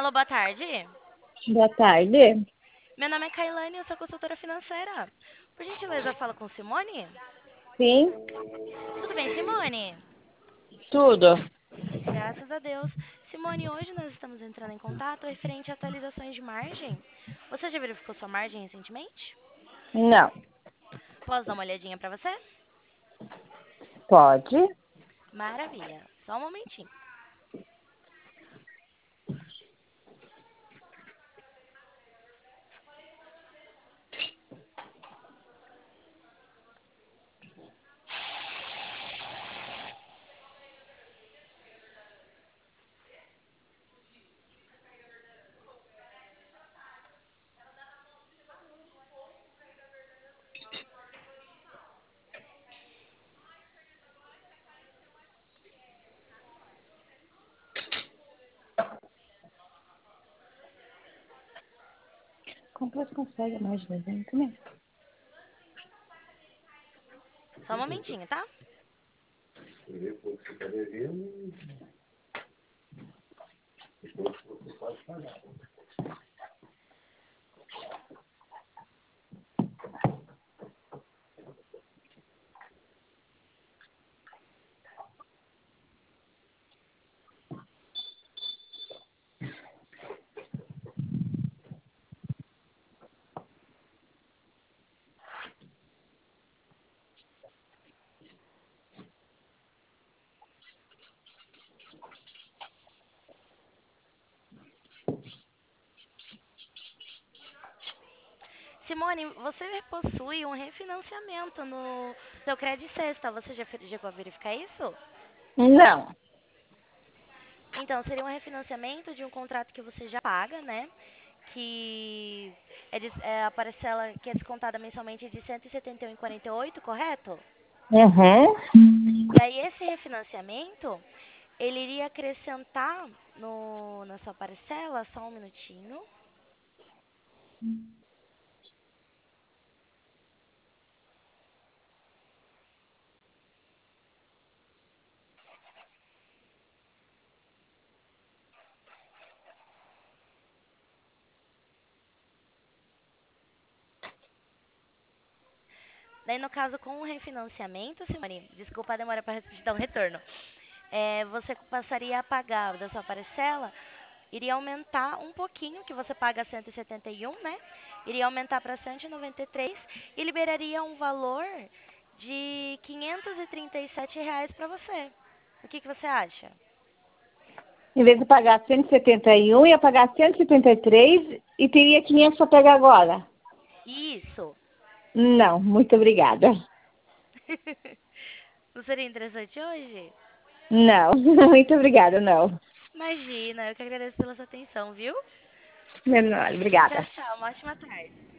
Alô, boa tarde. Boa tarde. Meu nome é Kailane, eu sou consultora financeira. Por gentileza, fala com Simone? Sim, Tudo bem, Simone? tudo. Graças a Deus. Simone, hoje nós estamos entrando em contato referente a atualizações de margem. Você já verificou sua margem recentemente? Não, Posso dar uma olhadinha para você? pode. Maravilha. Só um momentinho. Como você consegue mais de 200, né? Só um momentinho, tá? Simone, você possui um refinanciamento no seu Credit Sexta. Você já chegou a verificar isso? Não. Então, seria um refinanciamento de um contrato que você já paga, né? Que a parcela que é descontada mensalmente é de 171,48, correto? Uhum. E aí, esse refinanciamento, ele iria acrescentar na sua parcela, só um minutinho. Daí, no caso, com o refinanciamento, Simone, desculpa a demora para te dar um retorno. Você passaria a pagar da sua parcela, iria aumentar um pouquinho, que você paga 171, né? Iria aumentar para 193 e liberaria um valor de R$ 537 para você. O que você acha? Em vez de pagar 171, ia pagar 173 e teria 500 para pegar agora. Isso. Não, muito obrigada. Não seria interessante hoje? Não, muito obrigada, não. Imagina, eu que agradeço pela sua atenção, viu? Menor, Tchau, obrigada. tchau. Uma ótima tarde.